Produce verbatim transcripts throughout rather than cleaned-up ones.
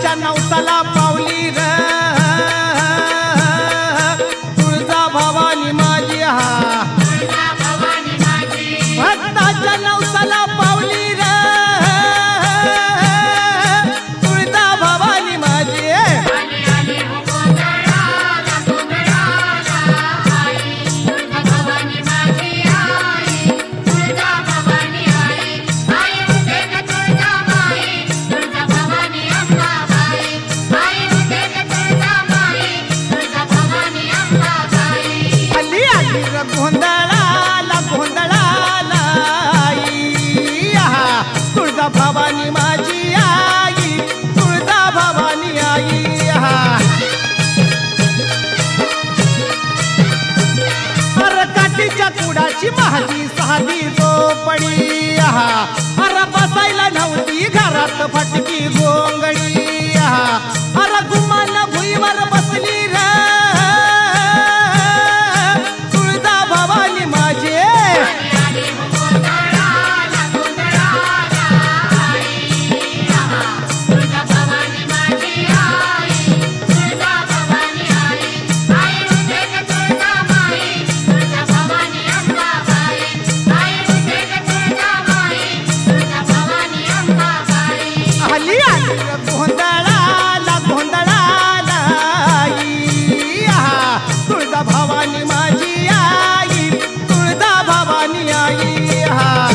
भक्ताच्या नवसाला पावली र तुळजा भवानी माझी हा भक्ताच्या नवसाला पावली र तुळजा भवानी माझी गोंधळाला गोंधळाला आई आहा तुळजा भवानी माझी आई तुळजा भवानी आई आहा अर काठीच्या कुडाची माझी साधी झोपडी आहा अर बसायला नव्हती घरात फटकी गोंगडी आहा अर गुमान भुईवर बसली रे गोंधळाला गोंधळाला आई आहा तुळजा भवानी माझी आई तुळजा भवानी आई आहा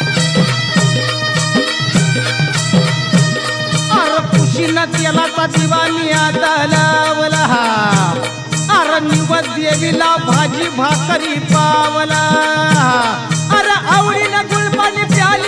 अर कुशीनं तेलाचा दिवा मी आता लावला अर निवद देवीला भाजी भाकरी पावला अर आवडीनं गुळपाणी प्याली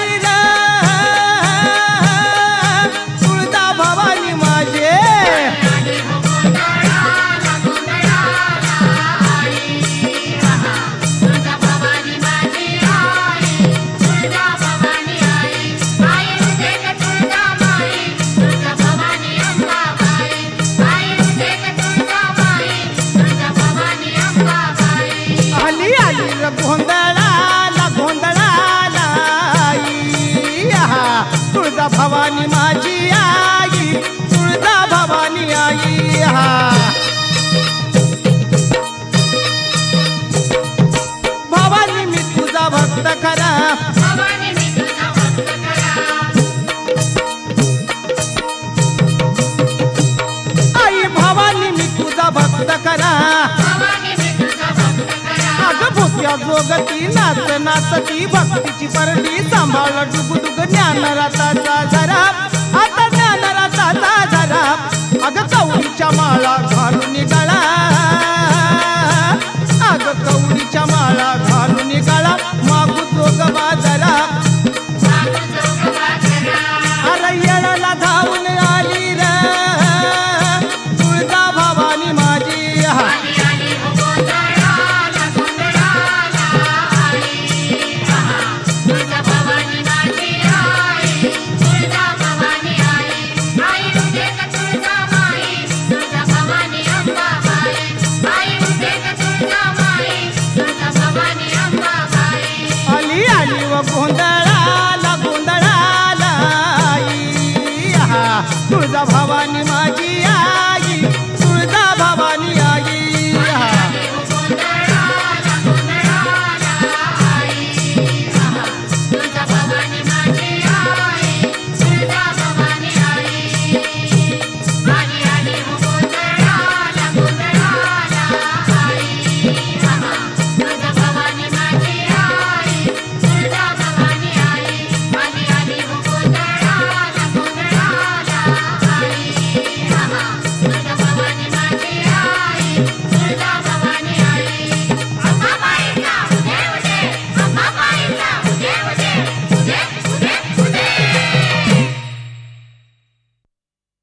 गोंधळाला गोंधळाला आई आहा तुळजा भवानी माझी आई तुळजा भवानी आई आहा भवानी मी तुझा भक्त खरा आई भवानी मी तुझा भक्त खरा भूत्या जोगती नाच नाचती भक्तीची परडी सांभाळ डुगडुग ज्ञान रथाचा झरा आता ज्ञान रथाचा झरा अग कवडीच्या माळा घालून गळा अग कवडीच्या माळा घालून गळा मागू जोग बाजरा अरे येळाला धावून आली र तुळजा भवानी माझी गोंधळाला गोंधळाला आई आहा तुळजा भवानी माझी आई